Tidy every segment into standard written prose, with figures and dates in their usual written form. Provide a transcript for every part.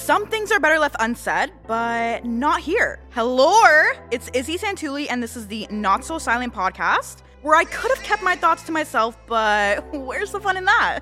Some things are better left unsaid, but not here. Hello, it's Izzy Santulli, and this is the Not So Silent podcast, where I could have kept my thoughts to myself, but where's the fun in that?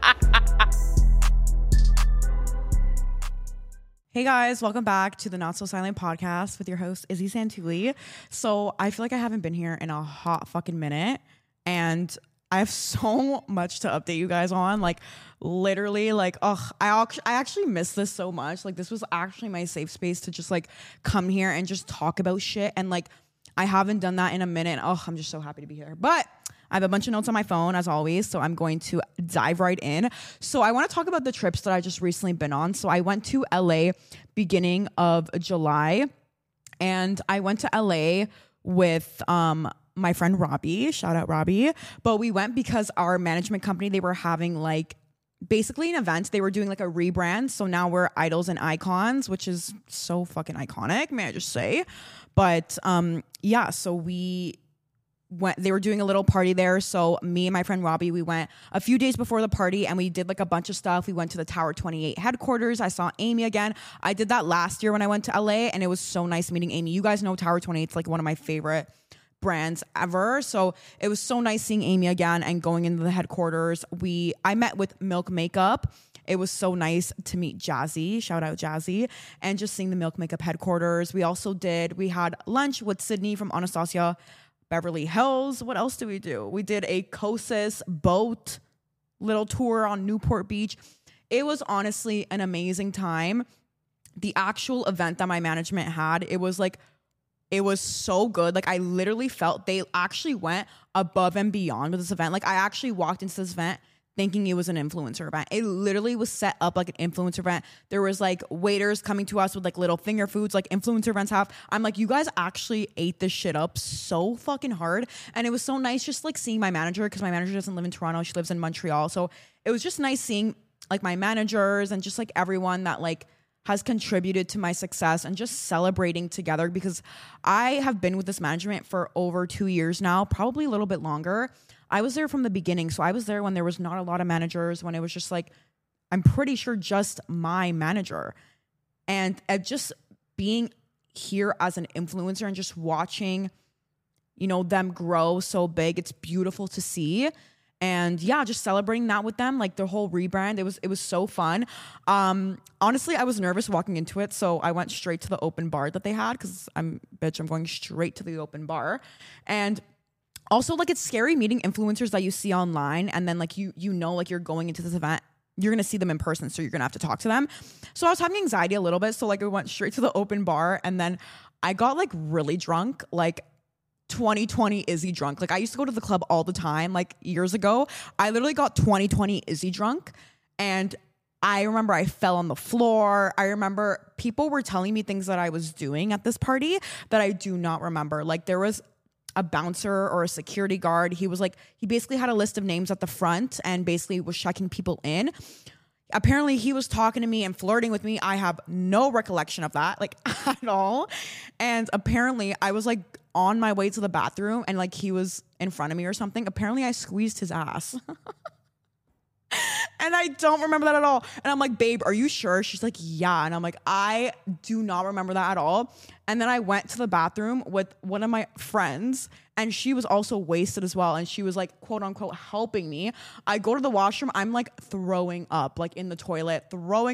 Hey guys, welcome back to the Not So Silent podcast with your host, Izzy Santulli. So I feel like I haven't been here in a hot fucking minute, and I have so much to update you guys on. Like, literally, like, I actually miss this so much. Like, this was actually my safe space to just, like, come here and just talk about shit. And, like, I haven't done that in a minute. I'm just so happy to be here. But I have a bunch of notes on my phone, as always, so I'm going to dive right in. So I want to talk about the trips that I just recently been on. So I went to LA beginning of July, and I went to LA with my friend Robbie, shout out Robbie. But we went because our management company, they were having like basically an event. They were doing like a rebrand. So now we're Idols and Icons, which is so fucking iconic, may I just say. But yeah, so we went, they were doing a little party there. So me and my friend Robbie, we went a few days before the party and we did like a bunch of stuff. We went to the Tower 28 headquarters. I saw Amy again. I did that last year when I went to LA, and it was so nice meeting Amy. You guys know Tower 28 is like one of my favorite brands ever. So it was so nice seeing Amy again and going into the headquarters. I met with Milk Makeup. It was so nice to meet Jazzy, shout out Jazzy, and just seeing the Milk Makeup headquarters. We had lunch with Sydney from Anastasia Beverly Hills. What else did we do? We did a Kosas boat little tour on Newport Beach. It was honestly an amazing time. The actual event that my management had, it was so good. Like, I literally felt they actually went above and beyond with this event. Like, I actually walked into this event thinking it was an influencer event. It literally was set up like an influencer event. There was like waiters coming to us with like little finger foods like influencer events have. I'm like, you guys actually ate this shit up so fucking hard. And it was so nice just like seeing my manager, because my manager doesn't live in Toronto. She lives in Montreal. So it was just nice seeing like my managers and just like everyone that like has contributed to my success and just celebrating together, because I have been with this management for over 2 years now, probably a little bit longer. I was there from the beginning. So I was there when there was not a lot of managers, when it was just like, I'm pretty sure just my manager. And just being here as an influencer and just watching, you know, them grow so big, it's beautiful to see. And yeah, just celebrating that with them, like the whole rebrand. It was so fun. Honestly, I was nervous walking into it, so I went straight to the open bar that they had, because I'm going straight to the open bar. And also, like, it's scary meeting influencers that you see online, and then like you know, like, you're going into this event, you're gonna see them in person, so you're gonna have to talk to them. So I was having anxiety a little bit, so like I went straight to the open bar, and then I got like really drunk, like 2020 Izzy drunk. Like, I used to go to the club all the time, like years ago. I literally got 2020 Izzy drunk, and I remember I fell on the floor. I remember people were telling me things that I was doing at this party that I do not remember. Like, there was a bouncer or a security guard. He basically had a list of names at the front and basically was checking people in. Apparently he was talking to me and flirting with me. I have no recollection of that, like, at all. And apparently I was like on my way to the bathroom and like he was in front of me or something. Apparently I squeezed his ass. And I don't remember that at all. And I'm like, babe, are you sure? She's like, yeah. And I'm like, I do not remember that at all. And then I went to the bathroom with one of my friends, and she was also wasted as well. And she was like, quote unquote, helping me. I go to the washroom. I'm like throwing up, like in the toilet,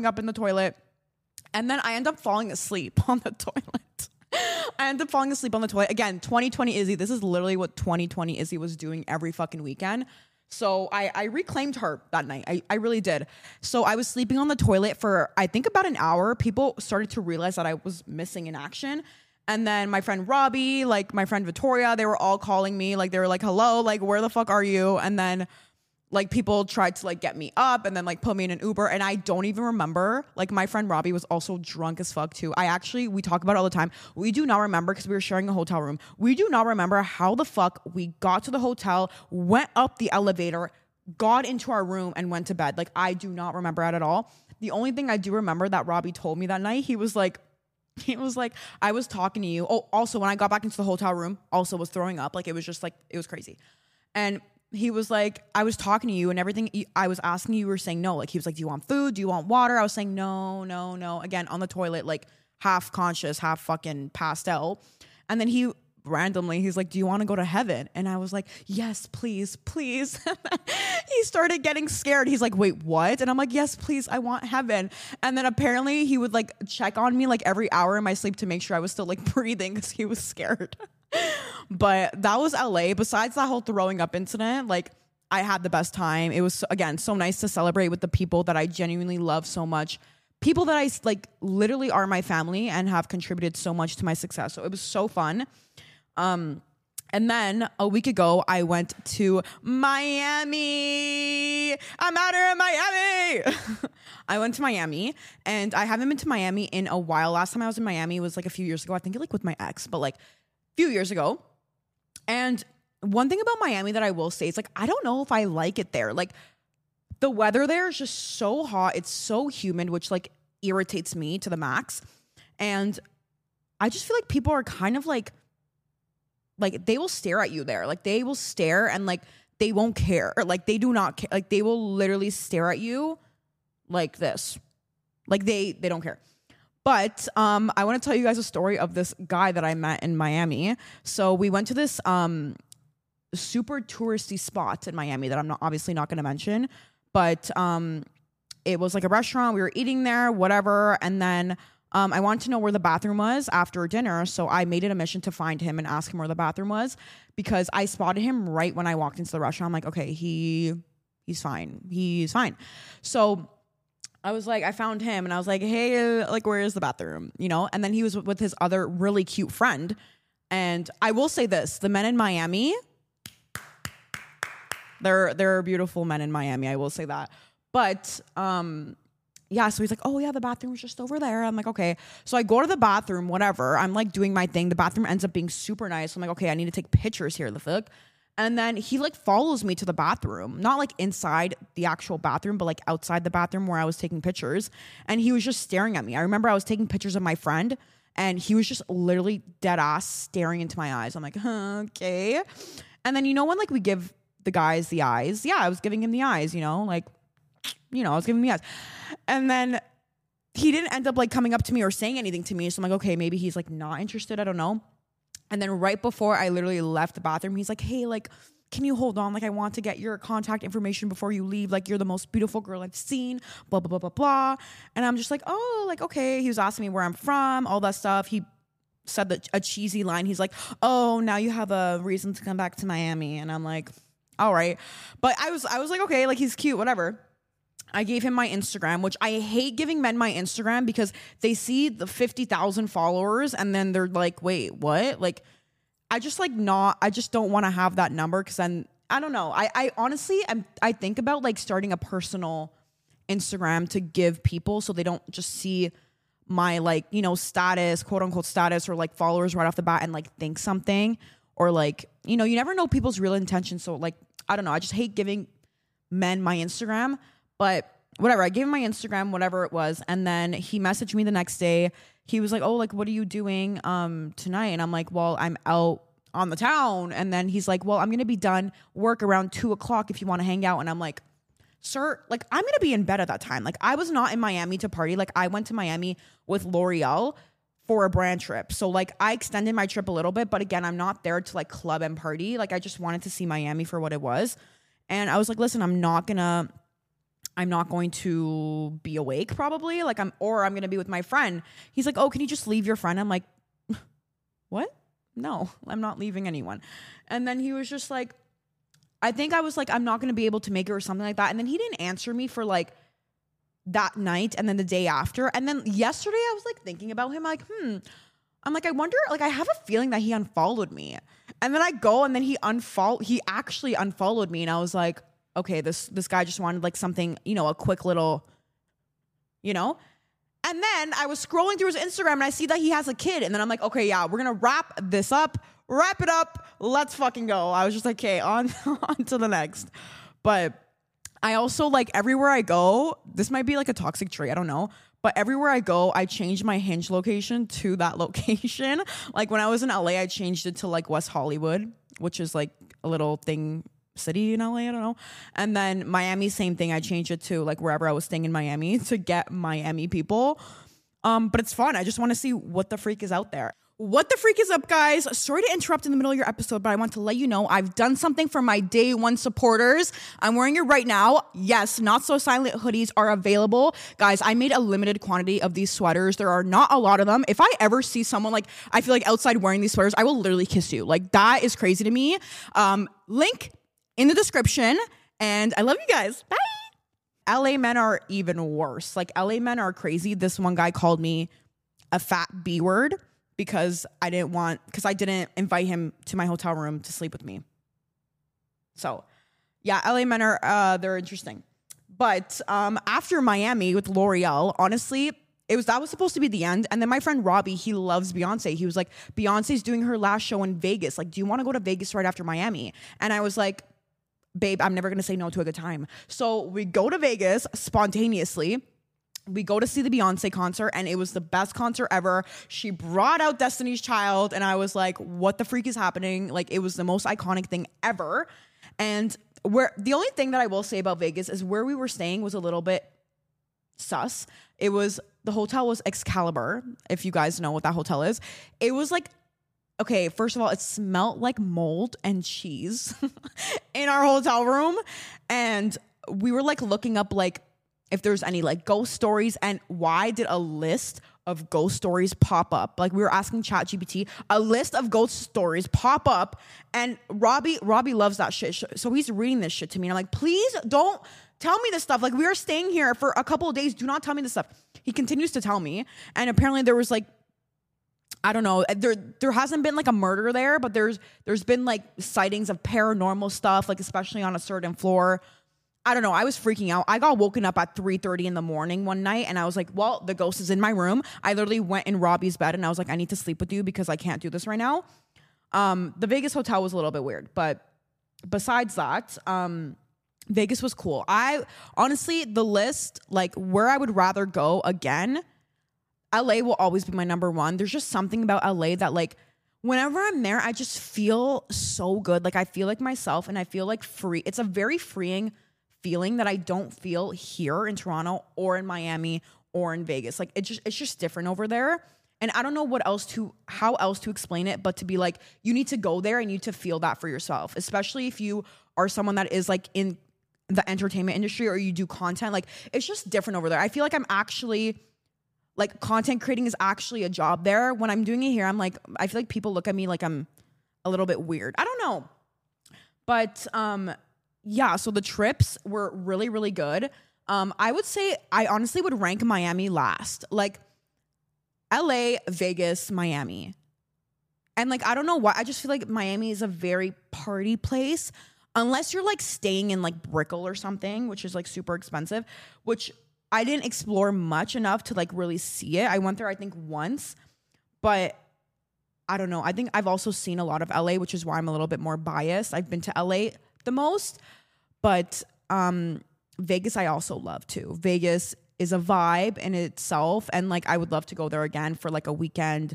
And then I end up falling asleep on the toilet. Again, 2020 Izzy. This is literally what 2020 Izzy was doing every fucking weekend. So I reclaimed her that night. I really did. So I was sleeping on the toilet for, I think, about an hour. People started to realize that I was missing in action. And then my friend Robbie, like my friend Victoria, they were all calling me. Like, they were like, hello, like, where the fuck are you? And then like people tried to like get me up and then like put me in an Uber. And I don't even remember. Like, my friend Robbie was also drunk as fuck too. We talk about it all the time. We do not remember, because we were sharing a hotel room. We do not remember how the fuck we got to the hotel, went up the elevator, got into our room and went to bed. Like, I do not remember it at all. The only thing I do remember that Robbie told me that night, he was like, I was talking to you. Oh, also when I got back into the hotel room, also was throwing up. Like, it was just like, it was crazy. And he was like, I was talking to you and everything. I was asking you, you were saying no. Like, he was like, do you want food? Do you want water? I was saying no, no, no. Again, on the toilet, like half conscious, half fucking passed out. And then he randomly, he's like, do you want to go to heaven? And I was like, yes, please, please. He started getting scared. He's like, wait, what? And I'm like, yes, please, I want heaven. And then apparently he would like check on me like every hour in my sleep to make sure I was still like breathing because he was scared. But that was LA. Besides that whole throwing up incident, like I had the best time. It was, again, so nice to celebrate with the people that I genuinely love so much. People that I like literally are my family and have contributed so much to my success. So it was so fun. And then a week ago, I went to Miami. I'm out here in Miami. I went to Miami, and I haven't been to Miami in a while. Last time I was in Miami was like a few years ago. I think like with my ex, but like a few years ago. And one thing about Miami that I will say is like, I don't know if I like it there. Like the weather there is just so hot. It's so humid, which like irritates me to the max. And I just feel like people are kind of like they will stare at you there. Like they will stare and like they won't care. Or like they do not care. Like they will literally stare at you like this. Like they don't care. But I want to tell you guys a story of this guy that I met in Miami. So we went to this super touristy spot in Miami that I'm obviously not going to mention. But it was like a restaurant. We were eating there, whatever. And then I wanted to know where the bathroom was after dinner. So I made it a mission to find him and ask him where the bathroom was because I spotted him right when I walked into the restaurant. I'm like, okay, he's fine. He's fine. So I was like, I found him and I was like, hey, like, where is the bathroom? You know? And then he was with his other really cute friend. And I will say this, the men in Miami, they're beautiful men in Miami. I will say that. But, yeah, so he's like, oh yeah, the bathroom's just over there. I'm like, okay. So I go to the bathroom, whatever. I'm like doing my thing. The bathroom ends up being super nice. I'm like, okay, I need to take pictures here, the fuck. And then he like follows me to the bathroom, not like inside the actual bathroom, but like outside the bathroom where I was taking pictures. And he was just staring at me. I remember I was taking pictures of my friend and he was just literally dead ass staring into my eyes. I'm like, okay. And then, you know, when like we give the guys the eyes, yeah, I was giving him the eyes, you know, like, you know, I was giving him the eyes. And then he didn't end up like coming up to me or saying anything to me. So I'm like, okay, maybe he's like not interested. I don't know. And then right before I literally left the bathroom, he's like, hey, like, can you hold on? Like, I want to get your contact information before you leave. Like, you're the most beautiful girl I've seen, blah, blah, blah, blah, blah. And I'm just like, oh, like, okay. He was asking me where I'm from, all that stuff. He said a cheesy line. He's like, oh, now you have a reason to come back to Miami. And I'm like, all right. But I was like, okay, like, he's cute, whatever. I gave him my Instagram, which I hate giving men my Instagram because they see the 50,000 followers and then they're like, wait, what? Like, I just don't want to have that number because then, I don't know. I honestly, I think about like starting a personal Instagram to give people so they don't just see my like, you know, status, quote unquote status or like followers right off the bat and like think something or like, you know, you never know people's real intentions. So like, I don't know. I just hate giving men my Instagram. But whatever, I gave him my Instagram, whatever it was. And then he messaged me the next day. He was like, oh, like, what are you doing tonight? And I'm like, well, I'm out on the town. And then he's like, well, I'm going to be done work around 2:00 if you want to hang out. And I'm like, sir, like, I'm going to be in bed at that time. Like, I was not in Miami to party. Like, I went to Miami with L'Oreal for a brand trip. So, like, I extended my trip a little bit. But again, I'm not there to, like, club and party. Like, I just wanted to see Miami for what it was. And I was like, listen, I'm not going to be awake probably. Like I'm going to be with my friend. He's like, oh, can you just leave your friend? I'm like, what? No, I'm not leaving anyone. And then he was just like, I think I was like, I'm not going to be able to make it or something like that. And then he didn't answer me for like that night. And then the day after. And then yesterday I was like thinking about him like, I'm like, I wonder, like, I have a feeling that he unfollowed me. And then I go and then he actually unfollowed me. And I was like, okay, this guy just wanted like something, you know, a quick little, you know? And then I was scrolling through his Instagram and I see that he has a kid. And then I'm like, okay, yeah, we're going to wrap it up. Let's fucking go. I was just like, okay, on to the next. But I also like everywhere I go, this might be like a toxic trait, I don't know. But everywhere I go, I change my Hinge location to that location. Like when I was in LA, I changed it to like West Hollywood, which is like a little thing city in LA, I don't know. And then Miami, same thing. I changed it to like wherever I was staying in Miami to get Miami people. But it's fun. I just want to see what the freak is out there. What the freak is up, guys? Sorry to interrupt in the middle of your episode, but I want to let you know I've done something for my day one supporters. I'm wearing it right now. Yes, Not So Silent hoodies are available. Guys, I made a limited quantity of these sweaters. There are not a lot of them. If I ever see someone like, I feel like outside wearing these sweaters, I will literally kiss you. Like, that is crazy to me. Link in the description. And I love you guys. Bye. LA men are even worse. Like, LA men are crazy. This one guy called me a fat B word because I didn't invite him to my hotel room to sleep with me. So yeah, LA men are, they're interesting. But after Miami with L'Oreal, honestly, that was supposed to be the end. And then my friend Robbie, he loves Beyonce. He was like, Beyonce's doing her last show in Vegas. Like, do you want to go to Vegas right after Miami? And I was like, babe, I'm never going to say no to a good time. So we go to Vegas spontaneously. We go to see the Beyonce concert, and it was the best concert ever. She brought out Destiny's Child, and I was like, what the freak is happening? Like, it was the most iconic thing ever. And the only thing that I will say about Vegas is where we were staying was a little bit sus. The hotel was Excalibur, if you guys know what that hotel is. It was like, okay, first of all, it smelled like mold and cheese in our hotel room. And we were like looking up like if there's any like ghost stories, and why did a list of ghost stories pop up? Like, we were asking ChatGPT, a list of ghost stories pop up, and Robbie loves that shit. So he's reading this shit to me, and I'm like, please don't tell me this stuff. Like, we are staying here for a couple of days. Do not tell me this stuff. He continues to tell me, and apparently there was like, I don't know, there hasn't been like a murder there, but there's been like sightings of paranormal stuff, like especially on a certain floor. I don't know. I was freaking out. I got woken up at 3:30 in the morning one night, and I was like, well, the ghost is in my room. I literally went in Robbie's bed, and I was like, I need to sleep with you because I can't do this right now. The Vegas hotel was a little bit weird, but besides that, Vegas was cool. Honestly, the list, like where I would rather go again, LA will always be my number one. There's just something about LA that like, whenever I'm there, I just feel so good. Like, I feel like myself, and I feel like free. It's a very freeing feeling that I don't feel here in Toronto or in Miami or in Vegas. Like, it's just different over there. And I don't know how else to explain it, but to be like, you need to go there and you need to feel that for yourself, especially if you are someone that is like in the entertainment industry or you do content. Like, it's just different over there. I feel like I'm actually like, content creating is actually a job there. When I'm doing it here, I'm like, I feel like people look at me like I'm a little bit weird. I don't know. But yeah, so the trips were really, really good. I would say I honestly would rank Miami last. Like, LA, Vegas, Miami. And like, I don't know why. I just feel like Miami is a very party place. Unless you're like staying in like Brickell or something, which is like super expensive, which I didn't explore much enough to like really see it. I went there, I think, once, but I don't know. I think I've also seen a lot of LA, which is why I'm a little bit more biased. I've been to LA the most, but Vegas I also love too. Vegas is a vibe in itself, and like I would love to go there again for like a weekend.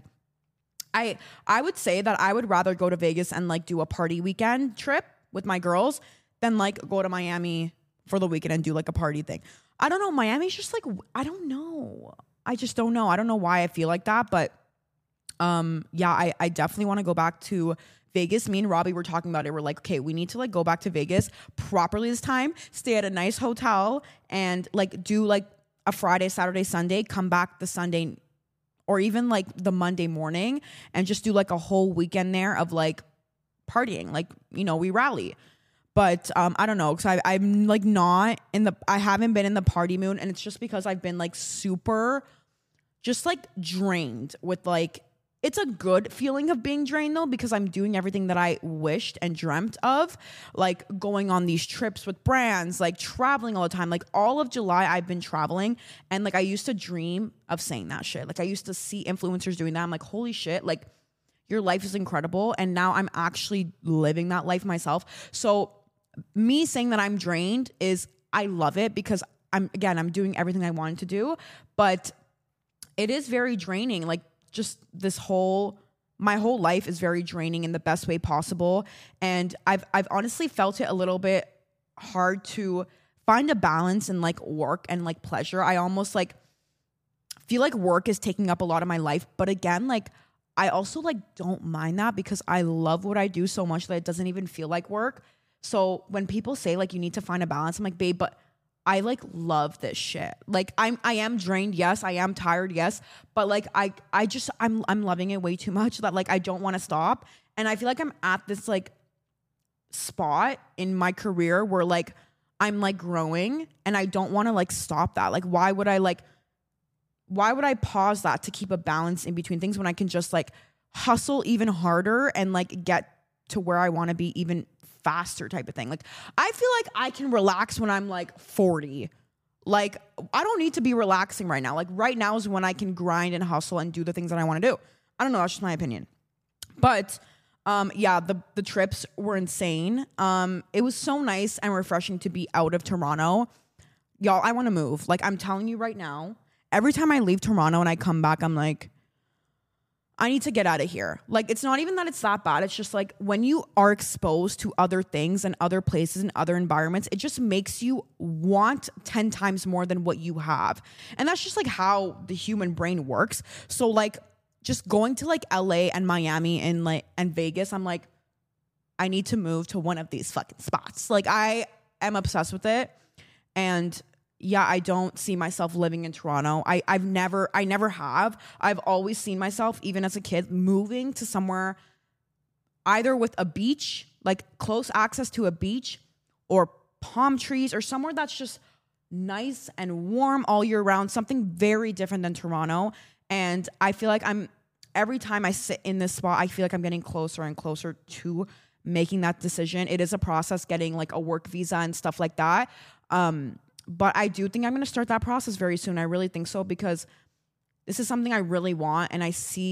I would say that I would rather go to Vegas and like do a party weekend trip with my girls than like go to Miami for the weekend and do like a party thing. I don't know. Miami's just like, I don't know. I just don't know. I don't know why I feel like that, but yeah, I definitely want to go back to Vegas. Me and Robbie were talking about it. We're like, okay, we need to like go back to Vegas properly this time, stay at a nice hotel, and like do like a Friday, Saturday, Sunday, come back the Sunday or even like the Monday morning and just do like a whole weekend there of like partying. Like, you know, we rally. But I don't know, because I'm like I haven't been in the party mood, and it's just because I've been like super just like drained with like, it's a good feeling of being drained though, because I'm doing everything that I wished and dreamt of, like going on these trips with brands, like traveling all the time. Like all of July I've been traveling, and like I used to dream of saying that shit. Like I used to see influencers doing that. I'm like, holy shit, like your life is incredible. And now I'm actually living that life myself. So me saying that I'm drained is, I love it because I'm doing everything I wanted to do, but it is very draining. Like just this whole my whole life is very draining in the best way possible. And I've honestly felt it a little bit hard to find a balance in like work and like pleasure. I almost like feel like work is taking up a lot of my life. But again, like I also like don't mind that because I love what I do so much that it doesn't even feel like work. So when people say like you need to find a balance, I'm like, babe, but I like love this shit. Like I am drained, yes. I am tired, yes. But like I'm loving it way too much that like I don't want to stop. And I feel like I'm at this like spot in my career where like I'm like growing and I don't want to like stop that. Like why would I pause that to keep a balance in between things when I can just like hustle even harder and like get to where I want to be even faster type of thing. Like I feel like I can relax when I'm like 40. Like I don't need to be relaxing right now. Like right now is when I can grind and hustle and do the things that I want to do. I don't know, that's just my opinion. But yeah, the trips were insane. It was so nice and refreshing to be out of Toronto. Y'all, I want to move. Like I'm telling you right now, every time I leave Toronto and I come back, I'm like, I need to get out of here. Like, it's not even that it's that bad. It's just like when you are exposed to other things and other places and other environments, it just makes you want 10 times more than what you have. And that's just like how the human brain works. So like just going to like LA and Miami and Vegas, I'm like, I need to move to one of these fucking spots. Like I am obsessed with it. And yeah, I don't see myself living in Toronto. I never have. I've always seen myself, even as a kid, moving to somewhere either with a beach, like close access to a beach, or palm trees, or somewhere that's just nice and warm all year round, something very different than Toronto. And I feel like every time I sit in this spot, I feel like I'm getting closer and closer to making that decision. It is a process getting like a work visa and stuff like that. But I do think I'm going to start that process very soon. I really think so because this is something I really want. And I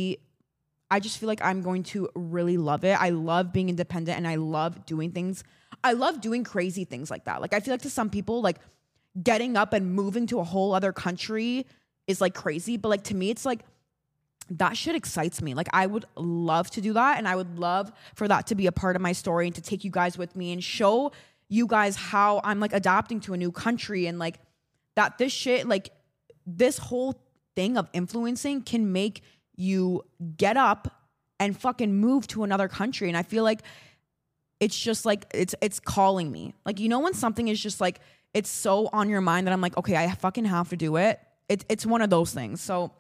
just feel like I'm going to really love it. I love being independent and I love doing things. I love doing crazy things like that. Like I feel like to some people, like getting up and moving to a whole other country is like crazy. But like to me, it's like that shit excites me. Like I would love to do that. And I would love for that to be a part of my story and to take you guys with me and show you guys how I'm like adapting to a new country and like that this shit, like this whole thing of influencing can make you get up and fucking move to another country. And I feel like it's just like, it's calling me. Like, you know, when something is just like, it's so on your mind that I'm like, okay, I fucking have to do it. It's one of those things. So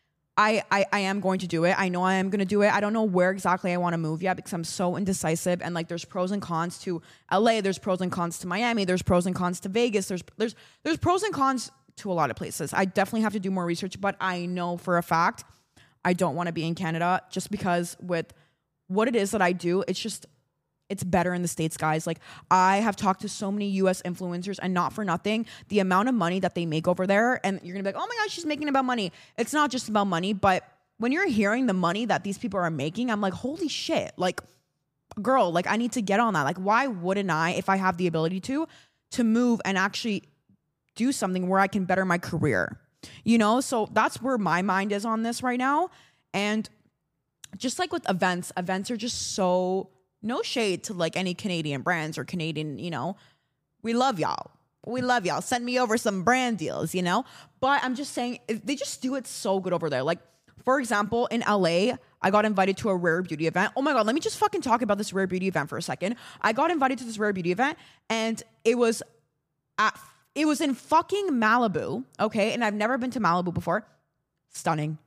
I am going to do it. I know I am going to do it. I don't know where exactly I want to move yet because I'm so indecisive. And like, there's pros and cons to LA. There's pros and cons to Miami. There's pros and cons to Vegas. There's pros and cons to a lot of places. I definitely have to do more research, but I know for a fact I don't want to be in Canada just because with what it is that I do, it's better in the States, guys. Like I have talked to so many US influencers and not for nothing, the amount of money that they make over there, and you're gonna be like, oh my gosh, she's making about money. It's not just about money, but when you're hearing the money that these people are making, I'm like, holy shit, like girl, like I need to get on that. Like why wouldn't I, if I have the ability to move and actually do something where I can better my career, you know? So that's where my mind is on this right now. And just like with events are just so, no shade to like any Canadian brands or Canadian, you know, we love y'all. Send me over some brand deals, you know? But I'm just saying, they just do it so good over there. Like, for example, in LA, I got invited to a rare beauty event. Oh my God, let me just fucking talk about this rare beauty event for a second. I got invited to this rare beauty event and it was in fucking Malibu, okay? And I've never been to Malibu before. Stunning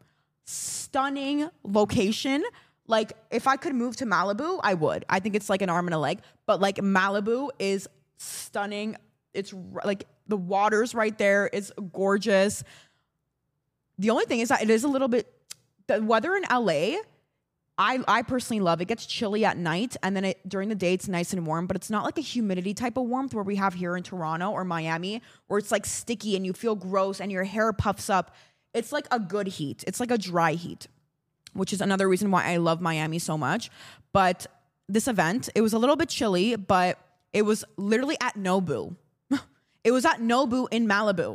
location. Like, if I could move to Malibu, I would. I think it's like an arm and a leg. But, like, Malibu is stunning. It's, like, the water's right there. It's gorgeous. The only thing is that it is a little bit... The weather in LA, I personally love. It gets chilly at night. And then during the day, it's nice and warm. But it's not like a humidity type of warmth where we have here in Toronto or Miami, where it's, like, sticky and you feel gross and your hair puffs up. It's, like, a good heat. It's, like, a dry heat, which is another reason why I love Miami so much. But this event, it was a little bit chilly, but it was literally at Nobu. It was at Nobu in Malibu.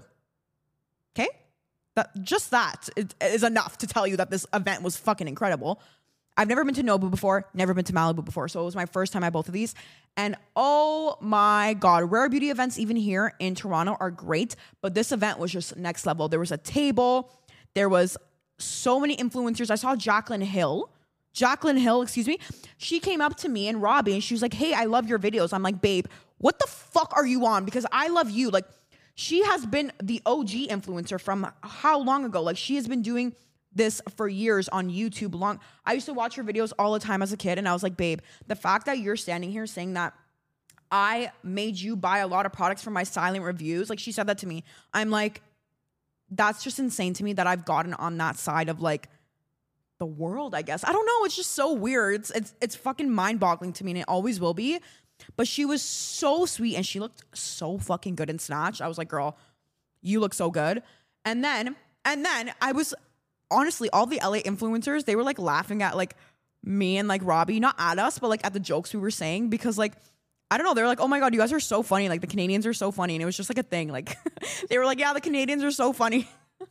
Okay? That is enough to tell you that this event was fucking incredible. I've never been to Nobu before, never been to Malibu before. So it was my first time at both of these. And oh my God, rare beauty events even here in Toronto are great. But this event was just next level. There was a table. There was so many influencers. I saw Jaclyn Hill, excuse me. She came up to me and Robbie and she was like, hey, I love your videos. I'm like, babe, what the fuck are you on? Because I love you. Like, she has been the OG influencer from how long ago? Like, she has been doing this for years on YouTube. I used to watch her videos all the time as a kid, and I was like, babe, the fact that you're standing here saying that I made you buy a lot of products for my silent reviews, like, she said that to me. I'm like, that's just insane to me that I've gotten on that side of like the world, I guess. I don't know. It's just so weird. It's fucking mind-boggling to me, and it always will be. But she was so sweet, and she looked so fucking good in Snatch. I was like, girl, you look so good. And then I was, honestly, all the LA influencers, they were like laughing at like me and like Robbie, not at us, but like at the jokes we were saying, because like, I don't know, they were like, oh my God, you guys are so funny. Like, the Canadians are so funny. And it was just like a thing. Like, they were like, yeah, the Canadians are so funny.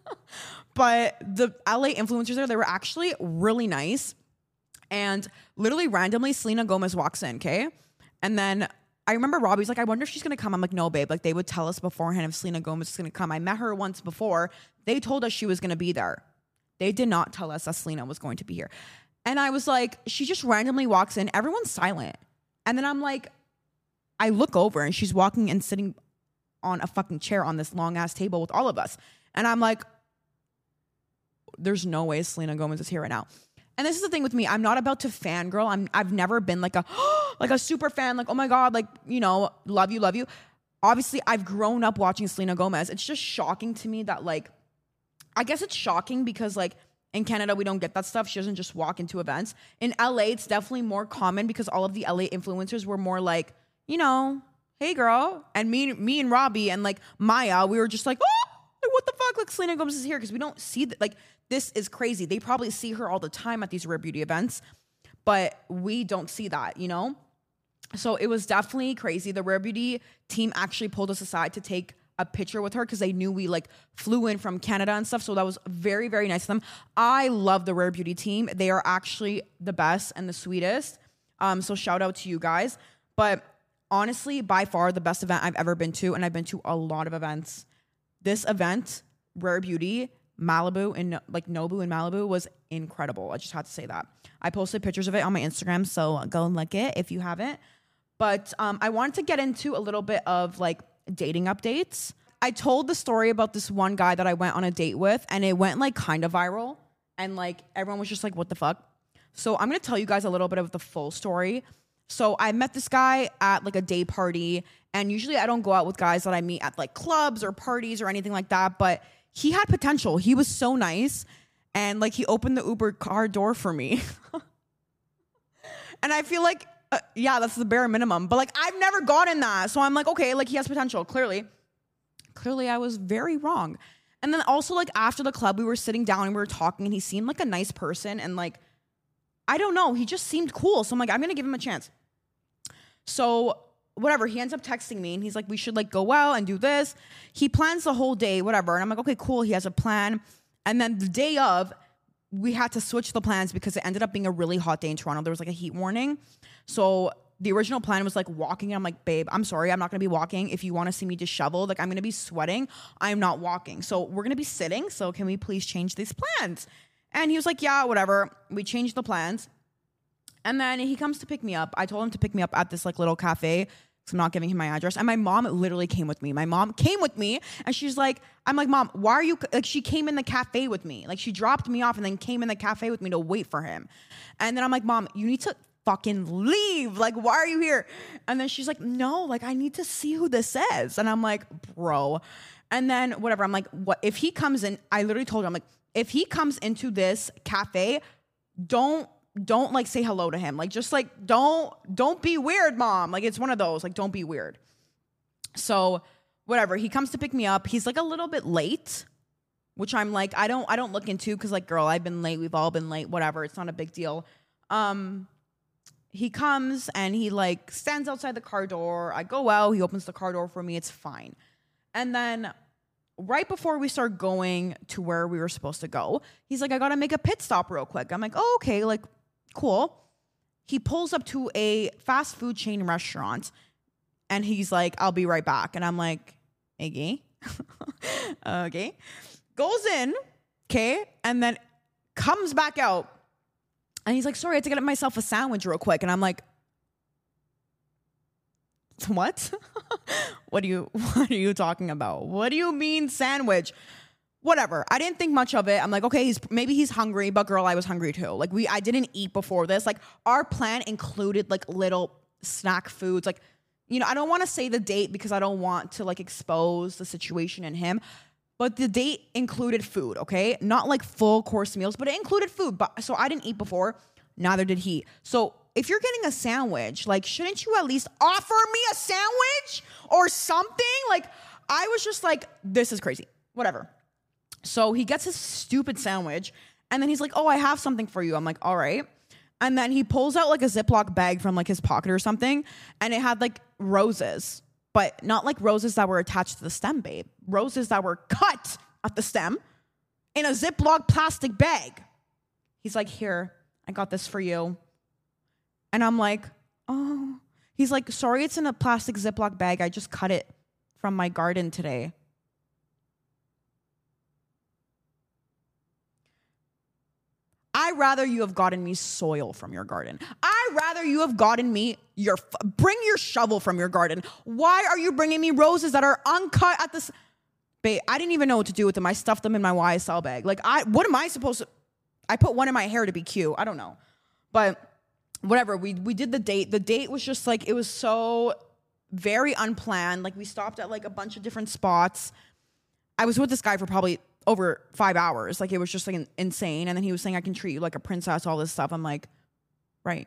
But the LA influencers there, they were actually really nice. And literally randomly, Selena Gomez walks in, okay? And then I remember Robbie's like, I wonder if she's going to come. I'm like, no, babe. Like, they would tell us beforehand if Selena Gomez is going to come. I met her once before. They told us she was going to be there. They did not tell us that Selena was going to be here. And I was like, she just randomly walks in. Everyone's silent. And then I'm like, I look over and she's walking and sitting on a fucking chair on this long ass table with all of us. And I'm like, there's no way Selena Gomez is here right now. And this is the thing with me. I'm not about to fangirl. I've never been like a super fan. Like, oh my God, like, you know, love you. Obviously, I've grown up watching Selena Gomez. It's just shocking to me that, like, I guess it's shocking because, like, in Canada, we don't get that stuff. She doesn't just walk into events. In LA, it's definitely more common because all of the LA influencers were more like, you know, hey girl. And me and Robbie and like Maya, we were just like, oh, what the fuck? Like, Selena Gomez is here, because we don't see that. Like, this is crazy. They probably see her all the time at these rare beauty events, but we don't see that, you know? So it was definitely crazy. The rare beauty team actually pulled us aside to take a picture with her because they knew we like flew in from Canada and stuff. So that was very, very nice of them. I love the rare beauty team. They are actually the best and the sweetest. So shout out to you guys. But honestly, by far the best event I've ever been to, and I've been to a lot of events. This event, Rare Beauty, Malibu, and like Nobu in Malibu, was incredible. I just had to say that. I posted pictures of it on my Instagram, so go and look it if you haven't. But I wanted to get into a little bit of like dating updates. I told the story about this one guy that I went on a date with, and it went like kind of viral, and like everyone was just like, what the fuck? So I'm going to tell you guys a little bit of the full story. So I met this guy at like a day party, and usually I don't go out with guys that I meet at like clubs or parties or anything like that, but he had potential. He was so nice, and like he opened the Uber car door for me. And I feel like, yeah, that's the bare minimum, but like I've never gotten that. So I'm like, okay, like he has potential. Clearly I was very wrong. And then also like after the club, we were sitting down and we were talking, and he seemed like a nice person, and like, I don't know, he just seemed cool. So I'm like, I'm going to give him a chance. So whatever, he ends up texting me, and he's like, we should like go out and do this. He plans the whole day, whatever. And I'm like, okay, cool. He has a plan. And then the day of, we had to switch the plans because it ended up being a really hot day in Toronto. There was like a heat warning. So the original plan was like walking. And I'm like, babe, I'm sorry, I'm not going to be walking. If you want to see me disheveled, like I'm going to be sweating, I'm not walking. So we're going to be sitting. So can we please change these plans? And he was like, yeah, whatever. We changed the plans. And then he comes to pick me up. I told him to pick me up at this like little cafe, because I'm not giving him my address. And my mom literally came with me. My mom came with me, and she's like, I'm like, Mom, why are you, like, she came in the cafe with me. Like, she dropped me off and then came in the cafe with me to wait for him. And then I'm like, Mom, you need to fucking leave. Like, why are you here? And then she's like, no, like, I need to see who this is. And I'm like, bro. And then whatever. I'm like, what if he comes in? I literally told her, I'm like, if he comes into this cafe, don't like say hello to him. Like, just like, don't be weird, Mom. Like, it's one of those, like, don't be weird. So whatever, he comes to pick me up. He's like a little bit late, which I'm like, I don't look into, because like, girl, I've been late. We've all been late, whatever. It's not a big deal. He comes and he like stands outside the car door. I go out, he opens the car door for me. It's fine. And then right before we start going to where we were supposed to go, he's like, I got to make a pit stop real quick. I'm like, oh, okay, like, Cool. He pulls up to a fast food chain restaurant and he's like, I'll be right back. And I'm like, okay. Okay. Goes in, okay, and then comes back out. And he's like, sorry, I had to get myself a sandwich real quick. And I'm like, what? What are you talking about? What do you mean sandwich? Whatever. I didn't think much of it. I'm like, okay, maybe he's hungry, but girl, I was hungry too. Like I didn't eat before this. Like our plan included like little snack foods. Like, you know, I don't want to say the date because I don't want to like expose the situation in him. But the date included food, okay? Not like full course meals, but it included food. But so I didn't eat before, neither did he. So if you're getting a sandwich, like, shouldn't you at least offer me a sandwich or something? Like, I was just like, this is crazy. Whatever. So he gets his stupid sandwich, and then he's like, oh, I have something for you. I'm like, all right. And then he pulls out like a Ziploc bag from like his pocket or something, and it had like roses. But not like roses that were attached to the stem, babe. Roses that were cut at the stem in a Ziploc plastic bag. He's like, here, I got this for you. And I'm like, oh. He's like, sorry, it's in a plastic Ziploc bag. I just cut it from my garden today. I'd rather you have gotten me soil from your garden. I'd rather you have gotten me bring your shovel from your garden. Why are you bringing me roses that are uncut at this? Babe, I didn't even know what to do with them. I stuffed them in my YSL bag. Like, what am I supposed to? I put one in my hair to be cute. I don't know. But whatever, we did the date. The date was just like, it was so very unplanned. Like, we stopped at like a bunch of different spots. I was with this guy for probably over 5 hours. Like, it was just like insane. And then he was saying, I can treat you like a princess, all this stuff. I'm like, right.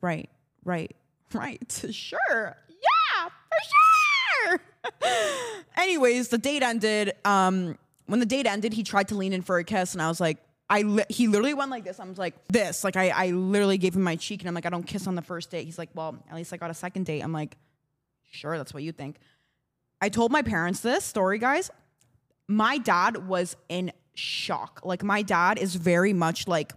Sure. Yeah, for sure. Anyways, the date ended. When the date ended, he tried to lean in for a kiss. And I was like, he literally went like this. I was like, this. Like, I literally gave him my cheek. And I'm like, I don't kiss on the first date. He's like, well, at least I got a second date. I'm like, sure, that's what you think. I told my parents this story, guys. My dad was in shock. Like, my dad is very much like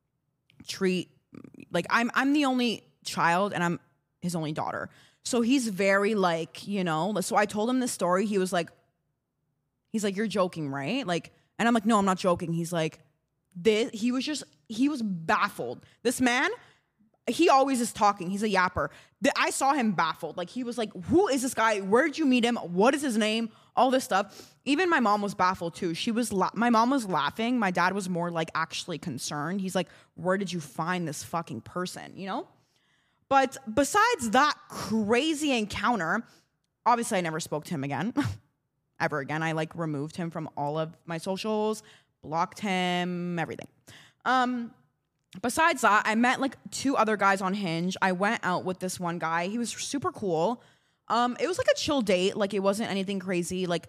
I'm the only child and I'm his only daughter. So he's very like, you know, so I told him this story. He was like, you're joking, right? Like, and I'm like, no, I'm not joking. He's like, he was baffled. This man, he always is talking. He's a yapper. I saw him baffled. Like, he was like, who is this guy? Where did you meet him? What is his name? All this stuff. Even my mom was baffled too. My mom was laughing. My dad was more like actually concerned. He's like, where did you find this fucking person? You know? But besides that crazy encounter, obviously I never spoke to him again. Ever again. I like removed him from all of my socials, blocked him, everything. Besides that, I met like 2 other guys on Hinge. I went out with this one guy. He was super cool. It was like a chill date. Like, it wasn't anything crazy. Like,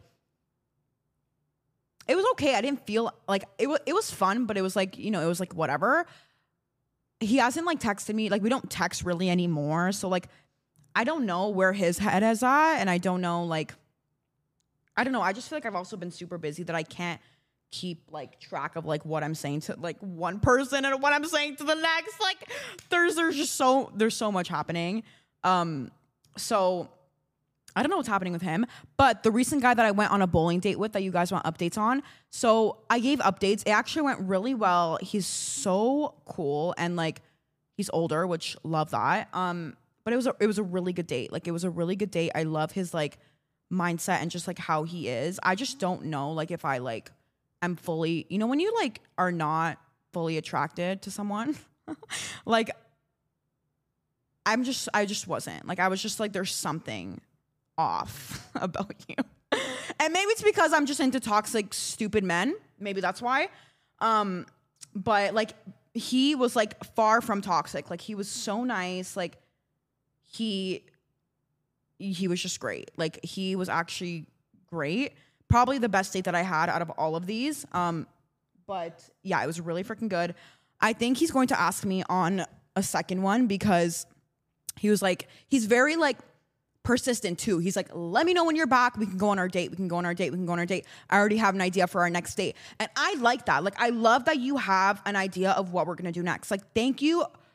it was okay. I didn't feel like it was fun, but it was like, you know, it was like whatever. He hasn't like texted me. Like, we don't text really anymore. So like, I don't know where his head is at. And I don't know, like, I don't know. I just feel like I've also been super busy that I can't keep like track of like what I'm saying to like one person and what I'm saying to the next. Like, there's so much happening. So I don't know what's happening with him, but the recent guy that I went on a bowling date with that you guys want updates on. So I gave updates. It actually went really well. He's so cool and like he's older, which love that. But it was a really good date. Like, it was a really good date. I love his like mindset and just like how he is. I just don't know like if I like I'm fully, you know, when you like are not fully attracted to someone, like I just wasn't. Like, I was just like, there's something off about you. And maybe it's because I'm just into toxic, stupid men. Maybe that's why. But like, he was like far from toxic. Like, he was so nice. Like, he was just great. Like, he was actually great. Probably the best date that I had out of all of these. But yeah, it was really freaking good. I think he's going to ask me on a second one because he was like, he's very like persistent too. He's like, let me know when you're back. We can go on our date. I already have an idea for our next date. And I like that. Like, I love that you have an idea of what we're going to do next. Like, thank you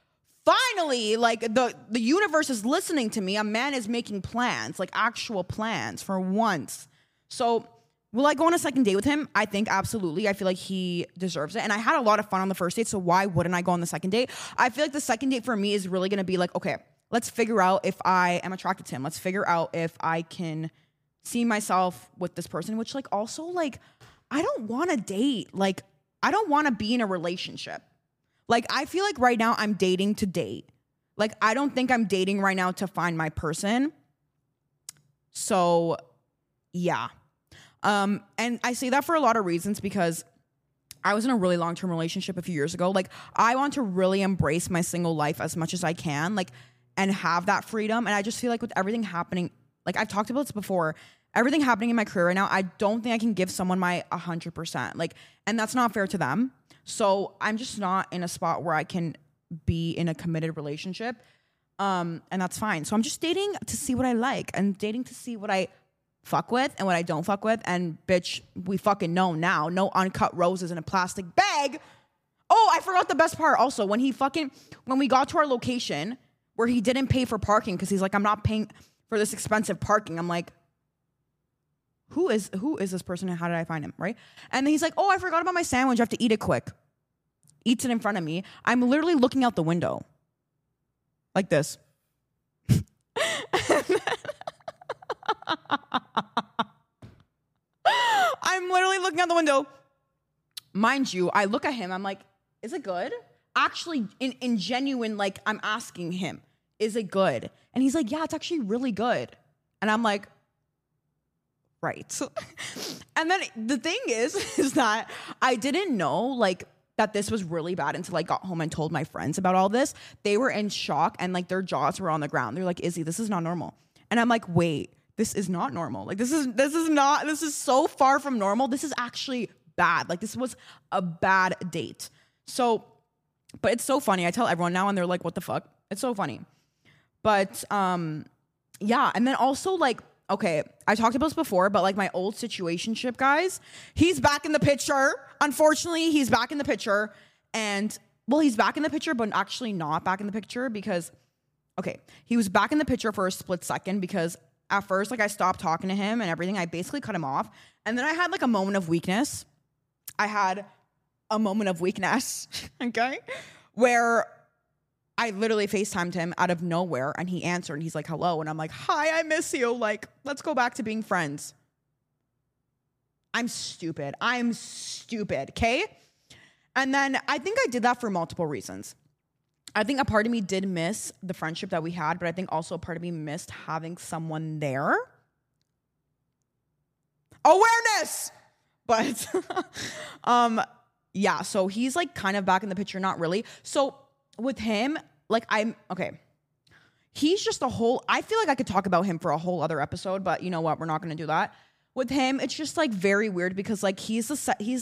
finally, like the universe is listening to me. A man is making plans, like actual plans for once. So will I go on a second date with him? I think absolutely. I feel like he deserves it. And I had a lot of fun on the first date, so why wouldn't I go on the second date? I feel like the second date for me is really going to be like, okay, let's figure out if I am attracted to him. Let's figure out if I can see myself with this person, which like also like, I don't want to date. Like, I don't want to be in a relationship. Like, I feel like right now I'm dating to date. Like, I don't think I'm dating right now to find my person. So, yeah. And I say that for a lot of reasons because I was in a really long-term relationship a few years ago. Like, I want to really embrace my single life as much as I can, like, and have that freedom. And I just feel like with everything happening, like I've talked about this before, everything happening in my career right now, I don't think I can give someone my 100%. Like, and that's not fair to them. So I'm just not in a spot where I can be in a committed relationship. And that's fine. So I'm just dating to see what I like and dating to see what I fuck with and what I don't fuck with. And bitch, we fucking know now. No uncut roses in a plastic bag. Oh, I forgot the best part also. When we got to our location where he didn't pay for parking because he's like, I'm not paying for this expensive parking. I'm like, who is this person and how did I find him, right? And then he's like, oh, I forgot about my sandwich. I have to eat it quick. Eats it in front of me. I'm literally looking out the window. Like this. I'm literally looking out the window. Mind you, I look at him. I'm like, is it good? Actually, in genuine, like, I'm asking him, is it good? And he's like, yeah, it's actually really good. And I'm like, right. And then the thing is that I didn't know like that this was really bad until I got home and told my friends about all this. They were in shock and like their jaws were on the ground. They're like, Izzy, this is not normal. And I'm like, wait, this is not normal. Like this is so far from normal. This is actually bad. Like this was a bad date. So, but it's so funny. I tell everyone now and they're like, what the fuck? It's so funny. But yeah. And then also like, okay, I talked about this before, but like my old situationship, guys, he's back in the picture. Unfortunately, he's back in the picture. And, well, he's back in the picture, but actually not back in the picture because, okay, he was back in the picture for a split second because at first, like I stopped talking to him and everything. I basically cut him off. And then I had like a moment of weakness. Okay, where I literally FaceTimed him out of nowhere and he answered and he's like, hello. And I'm like, hi, I miss you. Like, let's go back to being friends. I'm stupid. Okay? And then I think I did that for multiple reasons. I think a part of me did miss the friendship that we had, but I think also a part of me missed having someone there. Awareness! But, yeah, so he's like kind of back in the picture, not really. So with him, like he's just I feel like I could talk about him for a whole other episode, but you know what? We're not going to do that. With him, it's just like very weird because like he is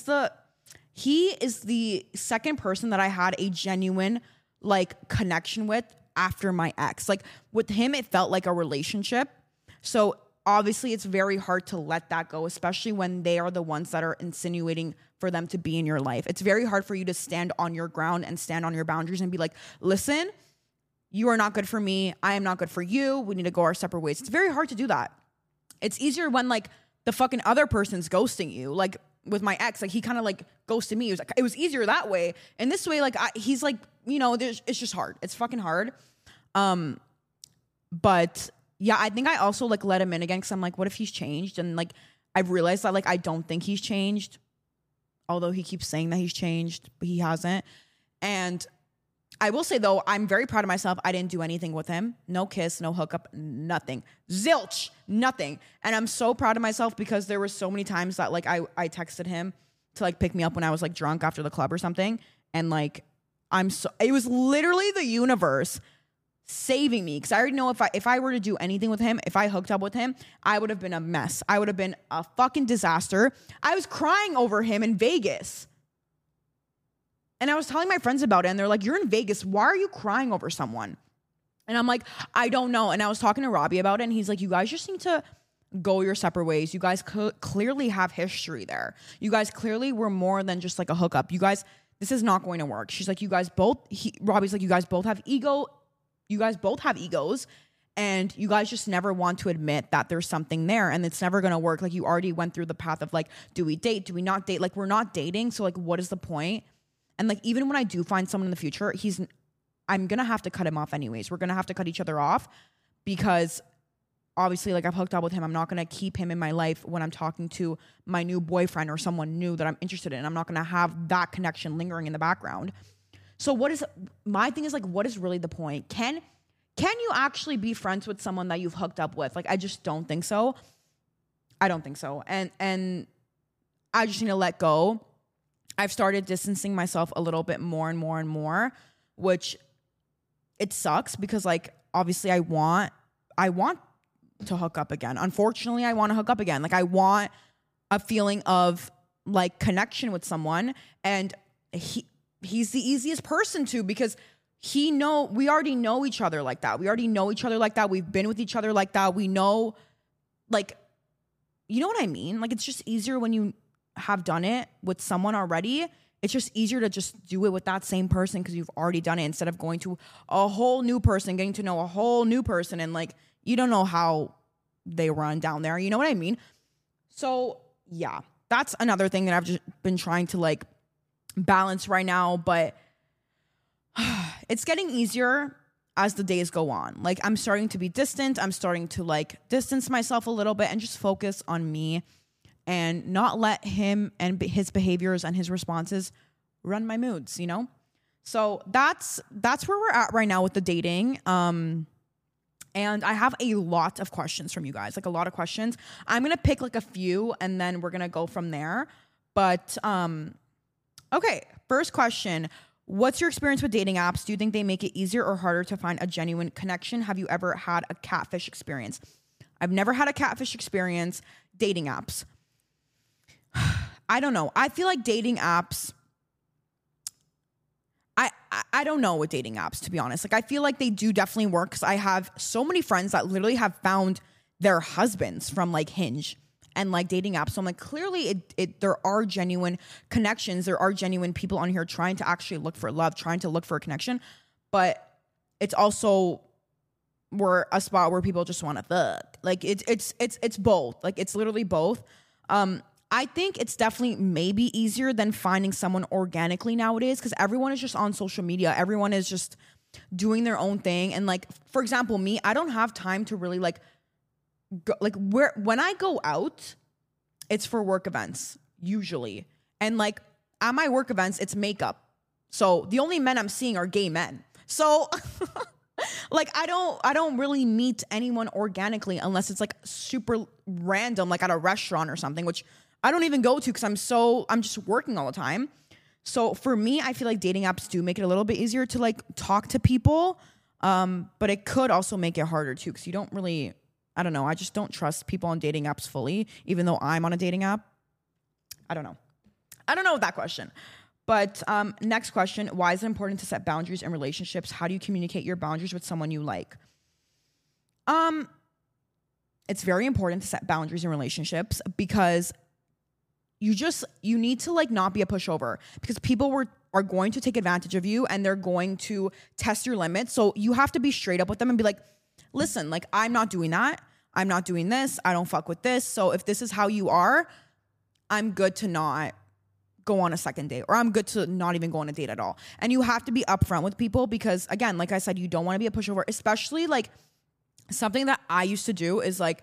the second person that I had a genuine like connection with after my ex. Like with him, it felt like a relationship. So obviously it's very hard to let that go, especially when they are the ones that are insinuating for them to be in your life. It's very hard for you to stand on your ground and stand on your boundaries and be like, listen, you are not good for me. I am not good for you. We need to go our separate ways. It's very hard to do that. It's easier when like the fucking other person's ghosting you. Like with my ex, like he kind of like ghosted me. It was easier that way. And this way, like he's like, you know, it's just hard. It's fucking hard. But yeah, I think I also like let him in again because I'm like, what if he's changed? And like I've realized that like I don't think he's changed. Although he keeps saying that he's changed, but he hasn't. And I will say though, I'm very proud of myself. I didn't do anything with him. No kiss, no hookup, nothing. Zilch, nothing. And I'm so proud of myself because there were so many times that like I texted him to like pick me up when I was like drunk after the club or something. And like it was literally the universe saving me because I already know if I were to do anything with him, if I hooked up with him, I would have been a mess. I would have been a fucking disaster. I was crying over him in Vegas. And I was telling my friends about it and they're like, you're in Vegas. Why are you crying over someone? And I'm like, I don't know. And I was talking to Robbie about it and he's like, you guys just need to go your separate ways. You guys clearly have history there. You guys clearly were more than just like a hookup. You guys, this is not going to work. She's like, Robbie's like, you guys both have egos, and you guys just never want to admit that there's something there, and it's never going to work. Like, you already went through the path of like, do we date? Do we not date? Like, we're not dating. So like, what is the point? And like, even when I do find someone in the future, I'm going to have to cut him off anyways. We're going to have to cut each other off because obviously, like, I've hooked up with him. I'm not going to keep him in my life when I'm talking to my new boyfriend or someone new that I'm interested in. I'm not going to have that connection lingering in the background. So my thing is like, what is really the point? Can you actually be friends with someone that you've hooked up with? Like, I just don't think so. I don't think so. And I just need to let go. I've started distancing myself a little bit more and more and more, which it sucks because like, obviously I want to hook up again. Unfortunately, I want to hook up again. Like, I want a feeling of like connection with someone, and he's the easiest person to, because we already know each other like that. We've been with each other like that. We know, like, you know what I mean? Like, it's just easier when you have done it with someone already. It's just easier to just do it with that same person because you've already done it, instead of going to a whole new person, getting to know a whole new person, and like, you don't know how they run down there. You know what I mean? So yeah, that's another thing that I've just been trying to like balance right now, but it's getting easier as the days go on. Like, I'm starting to be distant. I'm starting to like distance myself a little bit and just focus on me and not let him and his behaviors and his responses run my moods, you know? So that's where we're at right now with the dating. And I have a lot of questions from you guys, like a lot of questions. I'm going to pick like a few and then we're going to go from there. But, okay. First question. What's your experience with dating apps? Do you think they make it easier or harder to find a genuine connection? Have you ever had a catfish experience? I've never had a catfish experience. Dating apps. I don't know. I feel like dating apps, I don't know with dating apps, to be honest. Like, I feel like they do definitely work because I have so many friends that literally have found their husbands from like Hinge and like dating apps. So I'm like, clearly there are genuine connections. There are genuine people on here trying to actually look for love, trying to look for a connection. But it's also a spot where people just want to fuck. Like, it's both. Like, it's literally both. I think it's definitely maybe easier than finding someone organically nowadays because everyone is just on social media. Everyone is just doing their own thing. And like, for example, me, I don't have time to really like, when I go out, it's for work events usually. And like at my work events, it's makeup. So the only men I'm seeing are gay men. So like, I don't really meet anyone organically unless it's like super random, like at a restaurant or something, which I don't even go to because I'm just working all the time. So for me, I feel like dating apps do make it a little bit easier to like talk to people. But it could also make it harder too because you don't really, I don't know. I just don't trust people on dating apps fully, even though I'm on a dating app. I don't know with that question. But next question, why is it important to set boundaries in relationships? How do you communicate your boundaries with someone you like? It's very important to set boundaries in relationships because you need to like not be a pushover because people are going to take advantage of you and they're going to test your limits. So you have to be straight up with them and be like, listen, like, I'm not doing that. I'm not doing this. I don't fuck with this. So if this is how you are, I'm good to not go on a second date, or I'm good to not even go on a date at all. And you have to be upfront with people because, again, like I said, you don't want to be a pushover, especially like something that I used to do is like,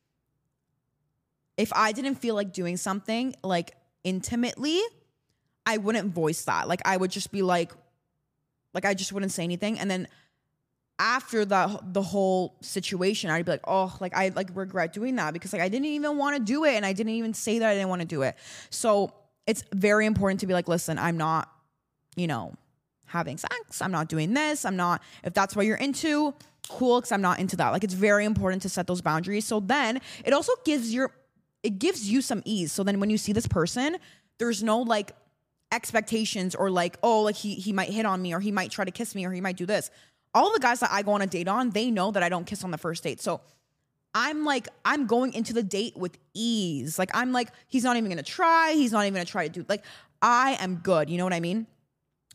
if I didn't feel like doing something like intimately, I wouldn't voice that. Like, I would just be like I just wouldn't say anything. And then after the whole situation, I'd be like, oh, like I like regret doing that because like I didn't even want to do it. And I didn't even say that I didn't want to do it. So it's very important to be like, listen, I'm not, having sex. I'm not doing this. If that's what you're into, cool. Cause I'm not into that. Like, it's very important to set those boundaries. So then it also gives you some ease. So then when you see this person, there's no like expectations or like, oh, like he might hit on me or he might try to kiss me or he might do this. All the guys that I go on a date on, they know that I don't kiss on the first date. So I'm going into the date with ease. Like, I'm like, he's not even going to try. He's not even going to try to do, like, I am good. You know what I mean?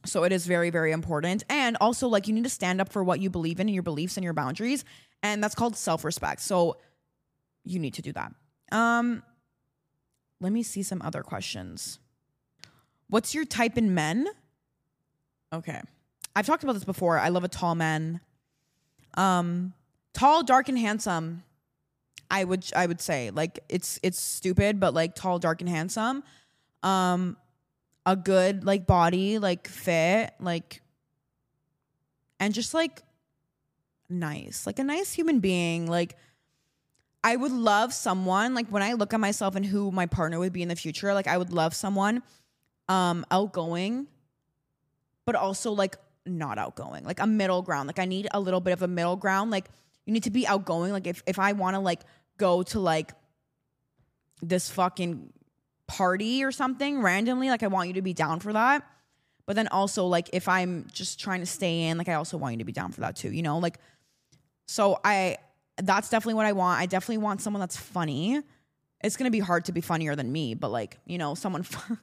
So it is very, very important. And also, like, you need to stand up for what you believe in and your beliefs and your boundaries. And that's called self-respect. So you need to do that. Let me see some other questions. What's your type in men? Okay. I've talked about this before. I love a tall man. Tall, dark, and handsome. I would say, like, it's stupid, but like tall, dark, and handsome. A good like body, like fit, like, and just like nice, like a nice human being. Like, I would love someone, like, when I look at myself and who my partner would be in the future, like, I would love someone outgoing, but also like not outgoing, like a middle ground. Like, I need a little bit of a middle ground. Like, you need to be outgoing. Like, if I want to like go to like this fucking party or something randomly, like, I want you to be down for that. But then also, like, if I'm just trying to stay in, like, I also want you to be down for that too, you know? Like, so that's definitely what I want. I definitely want someone that's funny. It's going to be hard to be funnier than me, but like, you know, someone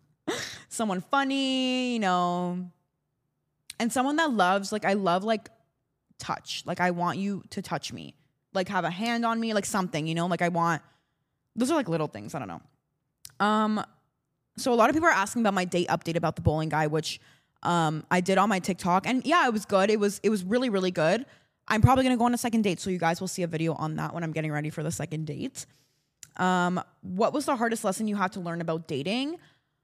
funny, you know, and someone that loves, like, I love like touch. Like, I want you to touch me, like have a hand on me, like something, you know, like those are like little things. I don't know. So a lot of people are asking about my date update about the bowling guy, which I did on my TikTok, and yeah, it was good. It was really, really good. I'm probably going to go on a second date, so you guys will see a video on that when I'm getting ready for the second date. What was the hardest lesson you had to learn about dating?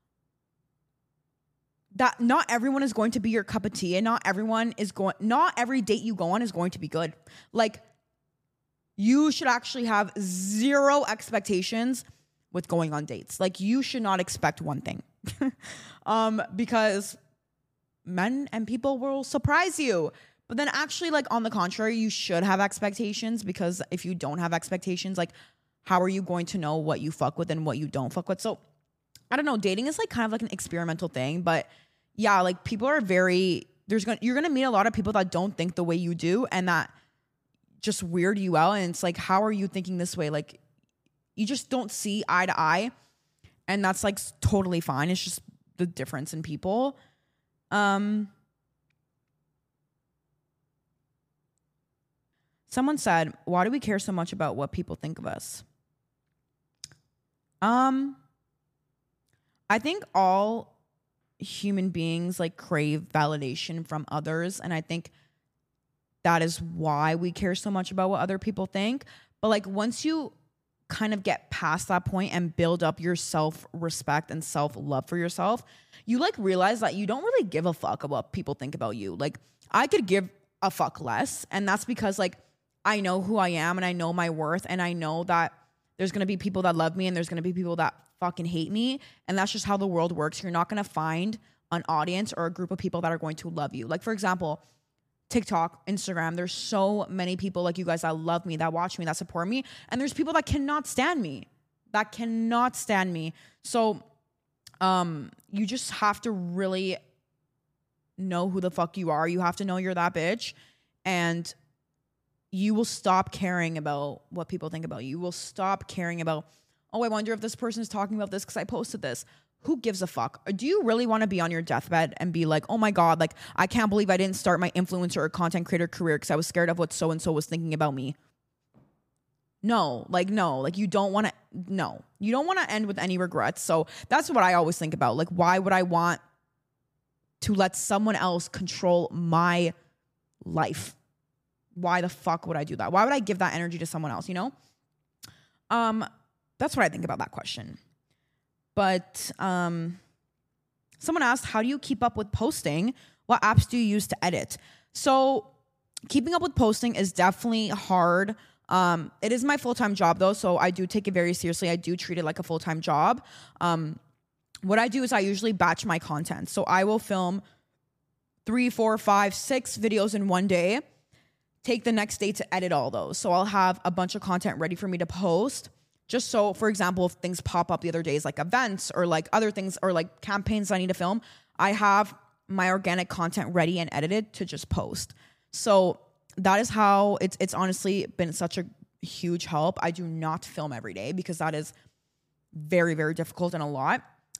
That not everyone is going to be your cup of tea, and not every date you go on is going to be good. Like, you should actually have zero expectations with going on dates. Like, you should not expect one thing. Because men and people will surprise you. But then actually, like, on the contrary, you should have expectations, because if you don't have expectations, like, how are you going to know what you fuck with and what you don't fuck with? So I don't know. Dating is like kind of like an experimental thing, but yeah, like, people are you're going to meet a lot of people that don't think the way you do, and that just weird you out. And it's like, how are you thinking this way? Like, you just don't see eye to eye, and that's like totally fine. It's just the difference in people. Someone said, why do we care so much about what people think of us? I think all human beings like crave validation from others, and I think that is why we care so much about what other people think. But like, once you kind of get past that point and build up your self-respect and self-love for yourself, you like realize that you don't really give a fuck about what people think about you. Like, I could give a fuck less, and that's because like I know who I am and I know my worth, and I know that there's going to be people that love me and there's going to be people that fucking hate me, and that's just how the world works. You're not going to find an audience or a group of people that are going to love you. Like, for example, TikTok, Instagram, there's so many people like you guys that love me, that watch me, that support me, and there's people that cannot stand me. So you just have to really know who the fuck you are. You have to know you're that bitch, and you will stop caring about what people think about you. You will stop caring about, oh, I wonder if this person is talking about this because I posted this. Who gives a fuck? Or do you really want to be on your deathbed and be like, oh my God, like, I can't believe I didn't start my influencer or content creator career because I was scared of what so-and-so was thinking about me? No, you don't want to end with any regrets. So that's what I always think about. Like, why would I want to let someone else control my life? Why the fuck would I do that? Why would I give that energy to someone else, you know? That's what I think about that question. But someone asked, how do you keep up with posting? What apps do you use to edit? So keeping up with posting is definitely hard. It is my full-time job though, so I do take it very seriously. I do treat it like a full-time job. What I do is I usually batch my content. So I will film 3, 4, 5, 6 videos in one day, take the next day to edit all those. So I'll have a bunch of content ready for me to post. Just so, for example, if things pop up the other days, like events or like other things or like campaigns I need to film, I have my organic content ready and edited to just post. So that is how it's honestly been such a huge help. I do not film every day because that is very, very difficult and a lot.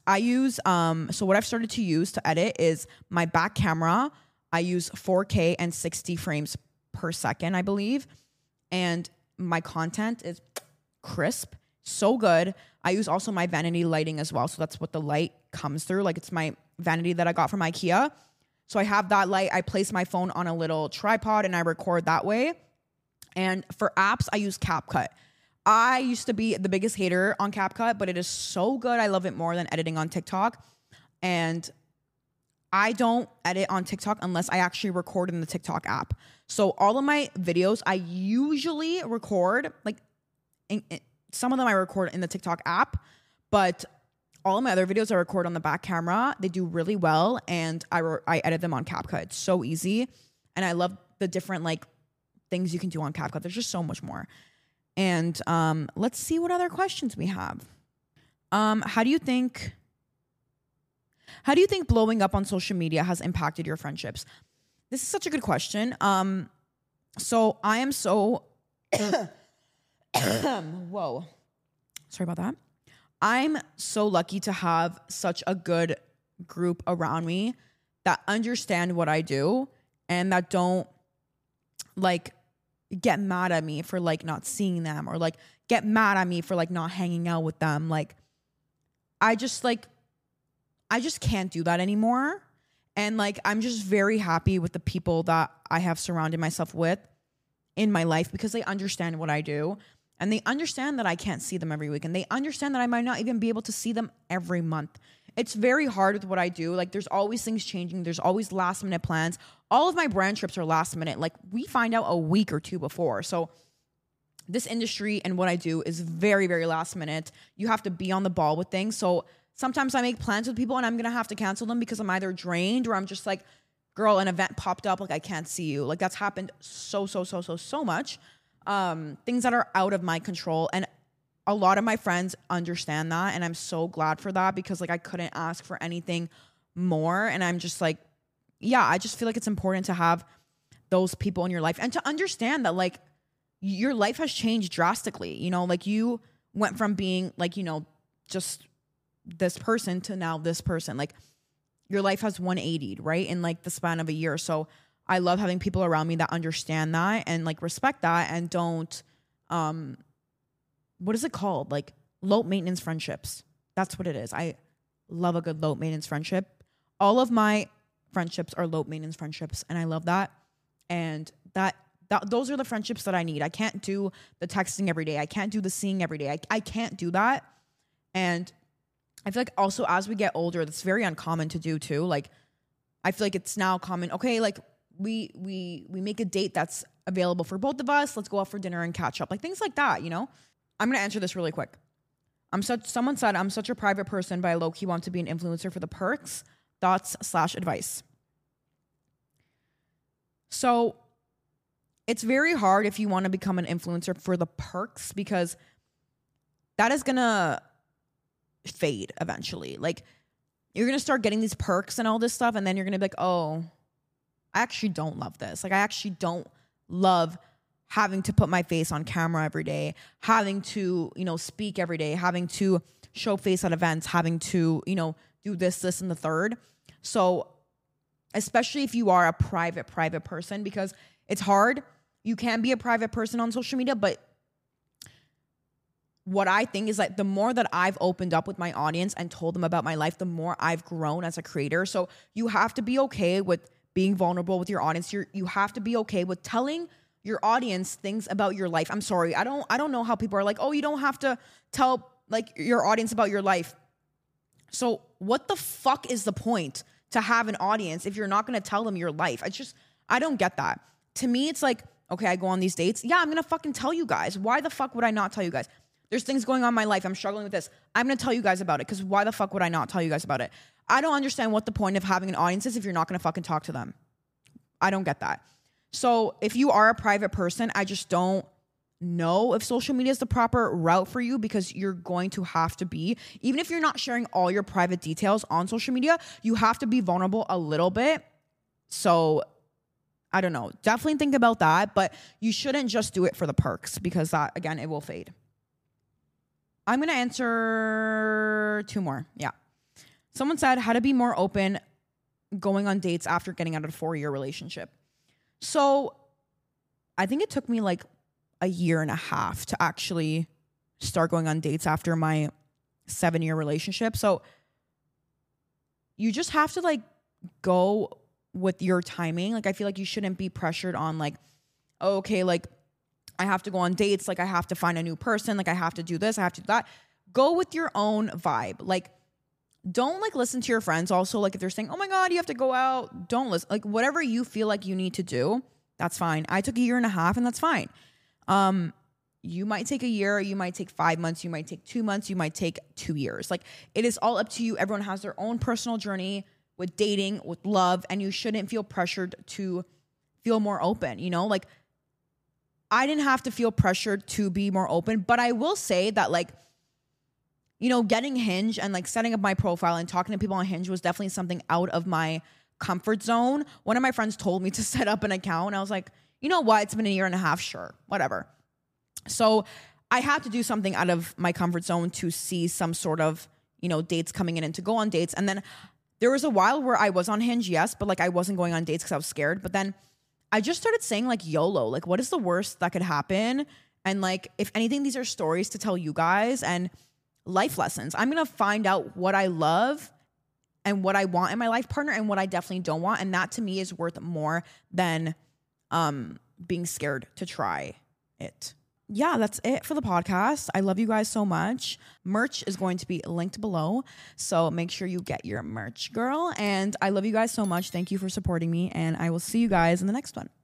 I use, so what I've started to use to edit is my back camera. I use 4K and 60 frames per second, I believe. And my content is crisp, so good. I use also my vanity lighting as well. So that's what the light comes through. Like it's my vanity that I got from IKEA. So I have that light. I place my phone on a little tripod and I record that way. And for apps, I use CapCut. I used to be the biggest hater on CapCut, but it is so good. I love it more than editing on TikTok. And I don't edit on TikTok unless I actually record in the TikTok app. So all of my videos, I usually record, like some of them I record in the TikTok app, but all of my other videos I record on the back camera. They do really well, and I edit them on CapCut. It's so easy, and I love the different like things you can do on CapCut. There's just so much more. And let's see what other questions we have. How do you think blowing up on social media has impacted your friendships? This is such a good question. So I am so whoa. Sorry about that. I'm so lucky to have such a good group around me that understand what I do and that don't like get mad at me for like not seeing them or like get mad at me for like not hanging out with them. Like I just can't do that anymore. And like I'm just very happy with the people that I have surrounded myself with in my life because they understand what I do. And they understand that I can't see them every week. And they understand that I might not even be able to see them every month. It's very hard with what I do. Like there's always things changing. There's always last minute plans. All of my brand trips are last minute. Like we find out a week or two before. So this industry and what I do is very, very last minute. You have to be on the ball with things. So sometimes I make plans with people and I'm going to have to cancel them because I'm either drained or I'm just like, girl, an event popped up. Like I can't see you. Like that's happened so much. Things that are out of my control. And a lot of my friends understand that. And I'm so glad for that because like I couldn't ask for anything more. And I'm just like, yeah, I just feel like it's important to have those people in your life and to understand that like your life has changed drastically. You know, like you went from being like, you know, just this person to now this person. Like your life has 180'd, right? In like the span of a year. So I love having people around me that understand that and like respect that and don't, what is it called? Like low maintenance friendships. That's what it is. I love a good low maintenance friendship. All of my friendships are low maintenance friendships and I love that. And those are the friendships that I need. I can't do the texting every day. I can't do the seeing every day. I can't do that. And I feel like also as we get older, that's very uncommon to do too. Like I feel like it's now common. Okay, like we make a date that's available for both of us. Let's go out for dinner and catch up. Like things like that, you know? I'm going to answer this really quick. Someone said, I'm such a private person, but I low-key want to be an influencer for the perks. Thoughts/advice. So it's very hard if you want to become an influencer for the perks because that is going to fade eventually. Like you're going to start getting these perks and all this stuff. And then you're going to be like, oh, I actually don't love this. Like I actually don't love having to put my face on camera every day, having to, you know, speak every day, having to show face at events, having to, you know, do this, and the third. So especially if you are a private person, because it's hard. You can be a private person on social media, but what I think is like the more that I've opened up with my audience and told them about my life, the more I've grown as a creator. So you have to be okay with being vulnerable with your audience. You have to be okay with telling your audience things about your life. I'm sorry. I don't know how people are like, oh, you don't have to tell like your audience about your life. So what the fuck is the point to have an audience if you're not going to tell them your life? I don't get that. To me, it's like, okay, I go on these dates. Yeah, I'm going to fucking tell you guys. Why the fuck would I not tell you guys? There's things going on in my life. I'm struggling with this. I'm going to tell you guys about it because why the fuck would I not tell you guys about it? I don't understand what the point of having an audience is if you're not going to fucking talk to them. I don't get that. So if you are a private person, I just don't know if social media is the proper route for you because you're going to have to be, even if you're not sharing all your private details on social media, you have to be vulnerable a little bit. So I don't know. Definitely think about that, but you shouldn't just do it for the perks because that, again, it will fade. I'm going to answer 2 more. Yeah. Someone said how to be more open going on dates after getting out of a 4-year relationship. So I think it took me like a year and a half to actually start going on dates after my 7-year relationship. So you just have to like go with your timing. Like I feel like you shouldn't be pressured on like, oh, okay, like I have to go on dates. Like I have to find a new person. Like I have to do this. I have to do that. Go with your own vibe. Like don't like listen to your friends. Also, like if they're saying, oh my God, you have to go out, don't listen. Like whatever you feel like you need to do, that's fine. I took a year and a half and that's fine. You might take a year, you might take 5 months, you might take 2 months, you might take 2 years. Like it is all up to you. Everyone has their own personal journey with dating, with love, and you shouldn't feel pressured to feel more open, you know? Like I didn't have to feel pressured to be more open, but I will say that like, you know, getting Hinge and like setting up my profile and talking to people on Hinge was definitely something out of my comfort zone. One of my friends told me to set up an account and I was like, you know what? It's been a year and a half. Sure. Whatever. So I had to do something out of my comfort zone to see some sort of, you know, dates coming in and to go on dates. And then there was a while where I was on Hinge, yes, but like I wasn't going on dates because I was scared. But then I just started saying like YOLO, like what is the worst that could happen? And like, if anything, these are stories to tell you guys and life lessons. I'm going to find out what I love and what I want in my life partner and what I definitely don't want. And that to me is worth more than being scared to try it. Yeah, that's it for the podcast. I love you guys so much. Merch is going to be linked below. So make sure you get your merch, girl. And I love you guys so much. Thank you for supporting me. And I will see you guys in the next one.